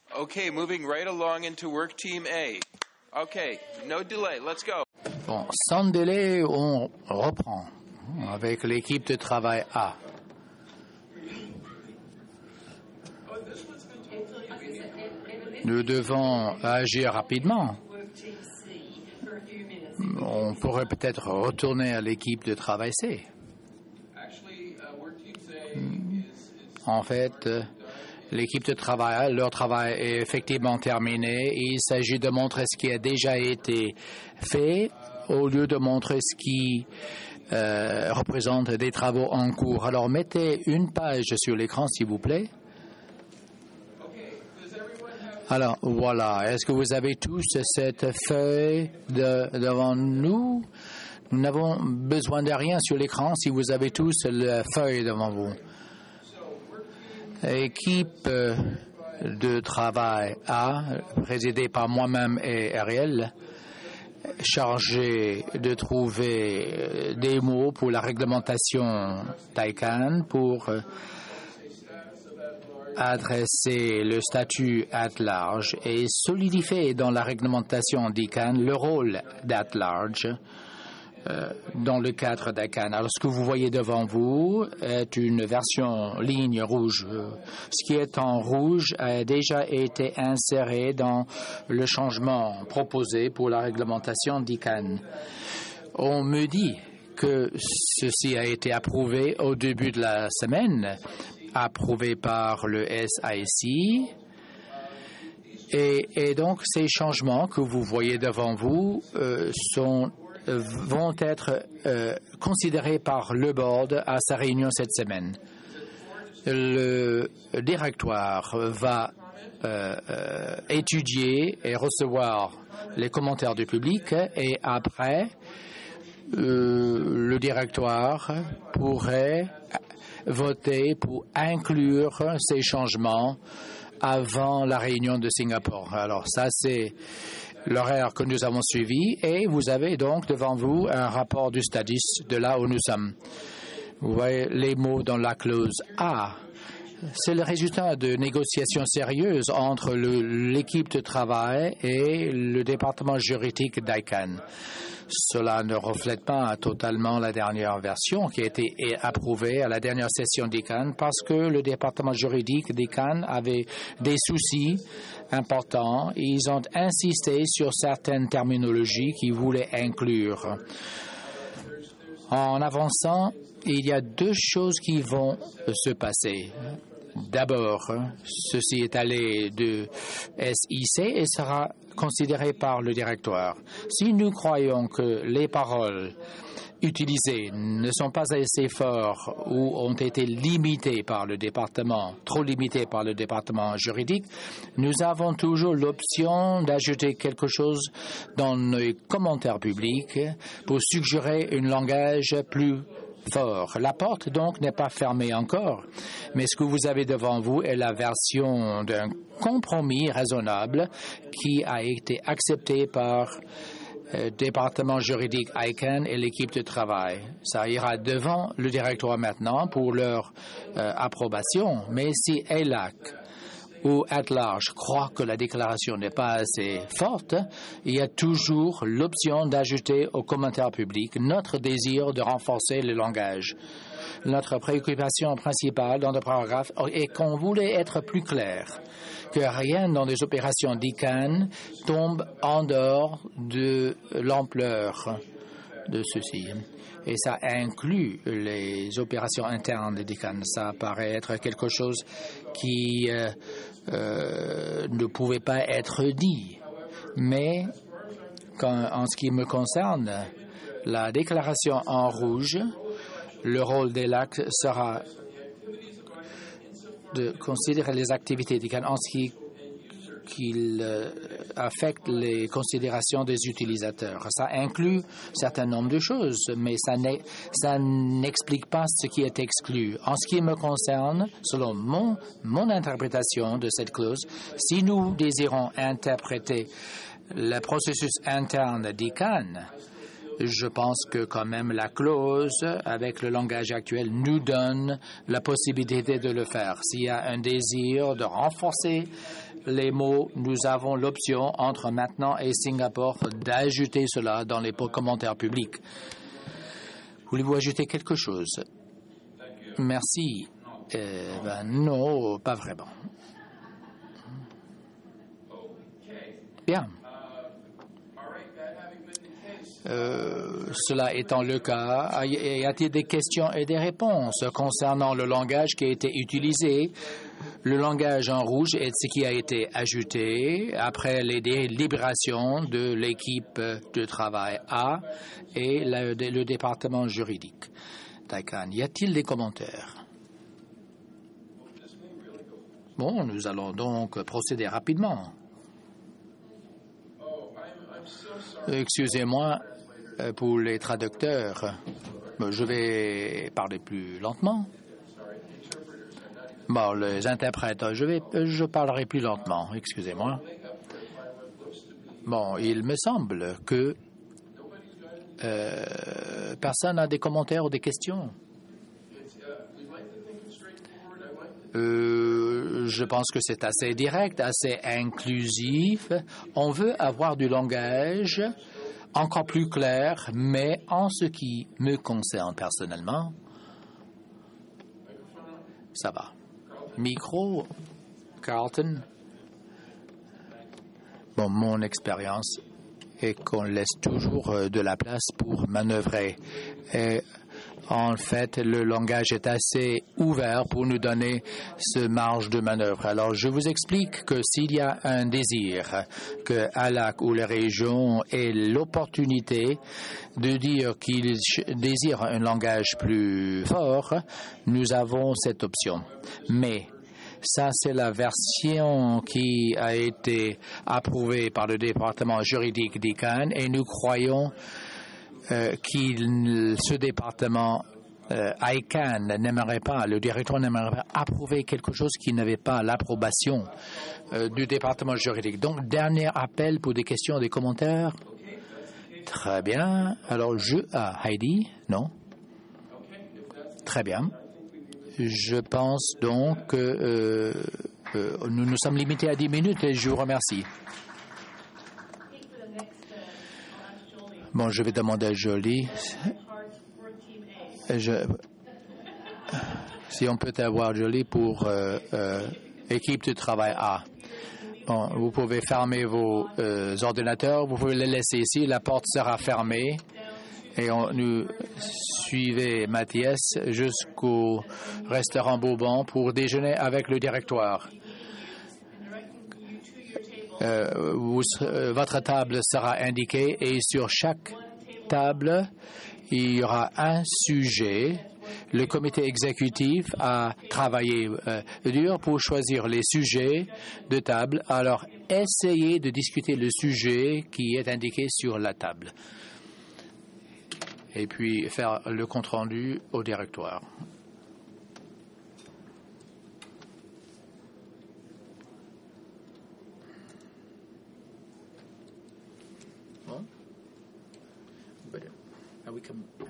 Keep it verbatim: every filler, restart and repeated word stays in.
Okay, moving right along into Work Team A. Okay, no delay, let's go. Bon, sans délai, on reprend avec l'équipe de travail A. Nous devons agir rapidement. On pourrait peut-être retourner à l'équipe de travail C. En fait, l'équipe de travail, leur travail est effectivement terminé. Il s'agit de montrer ce qui a déjà été fait au lieu de montrer ce qui euh, représente des travaux en cours. Alors, mettez une page sur l'écran, s'il vous plaît. Alors, voilà. Est-ce que vous avez tous cette feuille de, devant nous? Nous n'avons besoin de rien sur l'écran si vous avez tous la feuille devant vous. Équipe de travail A, présidée par moi-même et Ariel, chargée de trouver des mots pour la réglementation d'I C A N pour adresser le statut at large et solidifier dans la réglementation d'I C A N le rôle d'at large euh, dans le cadre d'I C A N. Alors, ce que vous voyez devant vous est une version ligne rouge. Ce qui est en rouge a déjà été inséré dans le changement proposé pour la réglementation d'I C A N. On me dit que ceci a été approuvé au début de la semaine, approuvé par le S I C. Et, et donc, ces changements que vous voyez devant vous euh, sont, euh, vont être euh, considérés par le board à sa réunion cette semaine. Le directoire va euh, euh, étudier et recevoir les commentaires du public et après, euh, le directoire pourrait voter pour inclure ces changements avant la réunion de Singapour. Alors ça, c'est l'horaire que nous avons suivi et vous avez donc devant vous un rapport du Stadis de là où nous sommes. Vous voyez les mots dans la clause A. C'est le résultat de négociations sérieuses entre l'équipe de travail et le département juridique d'I C A N. Cela ne reflète pas totalement la dernière version qui a été approuvée à la dernière session d'I C A N parce que le département juridique d'I C A N avait des soucis importants. Ils ont insisté sur certaines terminologies qu'ils voulaient inclure. En avançant, il y a deux choses qui vont se passer. D'abord, ceci est allé de S I C et sera considéré par le directoire. Si nous croyons que les paroles utilisées ne sont pas assez fortes ou ont été limitées par le département, trop limitées par le département juridique, nous avons toujours l'option d'ajouter quelque chose dans nos commentaires publics pour suggérer un langage plus fort. La porte, donc, n'est pas fermée encore, mais ce que vous avez devant vous est la version d'un compromis raisonnable qui a été accepté par le département juridique I C A N et l'équipe de travail. Ça ira devant le directoire maintenant pour leur euh, approbation, mais si E L A C ou at large croit que la déclaration n'est pas assez forte, il y a toujours l'option d'ajouter au commentaire public notre désir de renforcer le langage. Notre préoccupation principale dans le paragraphe est qu'on voulait être plus clair, que rien dans les opérations d'I C A N tombe en dehors de l'ampleur de ceci. Et ça inclut les opérations internes d'I C A N. Ça paraît être quelque chose qui euh, euh, ne pouvait pas être dit. Mais quand, en ce qui me concerne, la déclaration en rouge, le rôle des L A C sera de considérer les activités d'I C A N en ce qui qu'il euh, affecte les considérations des utilisateurs. Ça inclut un certain nombre de choses, mais ça n'explique pas ce qui est exclu. En ce qui me concerne, selon mon, mon interprétation de cette clause, si nous désirons interpréter le processus interne d'I C A N, je pense que quand même la clause, avec le langage actuel, nous donne la possibilité de le faire. S'il y a un désir de renforcer les mots, nous avons l'option entre maintenant et Singapour d'ajouter cela dans les commentaires publics. Voulez-vous ajouter quelque chose? Merci. Eh ben non, pas vraiment. Bien. Euh, cela étant le cas, y a-t-il des questions et des réponses concernant le langage qui a été utilisé? Le langage en rouge est ce qui a été ajouté après les délibérations de l'équipe de travail A et le, le département juridique d'I C A N. Y a-t-il des commentaires? Bon, nous allons donc procéder rapidement. Excusez-moi pour les traducteurs. Je vais parler plus lentement. Bon, les interprètes, je vais, je parlerai plus lentement. Excusez-moi. Bon, il me semble que euh, personne n'a des commentaires ou des questions. Euh, je pense que c'est assez direct, assez inclusif. On veut avoir du langage encore plus clair, mais en ce qui me concerne personnellement, ça va. Micro, Carlton. Bon, mon expérience est qu'on laisse toujours de la place pour manœuvrer. Et en fait, le langage est assez ouvert pour nous donner ce marge de manœuvre. Alors, je vous explique que s'il y a un désir que A L A C ou les régions aient l'opportunité de dire qu'ils désirent un langage plus fort, nous avons cette option. Mais ça, c'est la version qui a été approuvée par le département juridique d'I C A N et nous croyons Euh, qu'il, ce département euh, I C A N n'aimerait pas, le directoire n'aimerait pas approuver quelque chose qui n'avait pas l'approbation euh, du département juridique. Donc, dernier appel pour des questions, des commentaires. Très bien. Alors, je... Ah, Heidi, non? Très bien. Je pense donc que euh, euh, nous nous sommes limités à dix minutes et je vous remercie. Bon, je vais demander à Jolie je, si on peut avoir Jolie pour euh, euh, équipe de travail A. Bon, vous pouvez fermer vos euh, ordinateurs, vous pouvez les laisser ici, la porte sera fermée et on, nous suivez Mathias jusqu'au restaurant Bourbon pour déjeuner avec le directoire. Euh, vous, euh, votre table sera indiquée et sur chaque table, il y aura un sujet. Le comité exécutif a travaillé euh, dur pour choisir les sujets de table. Alors, essayez de discuter le sujet qui est indiqué sur la table. Et puis, faire le compte-rendu au directoire. We can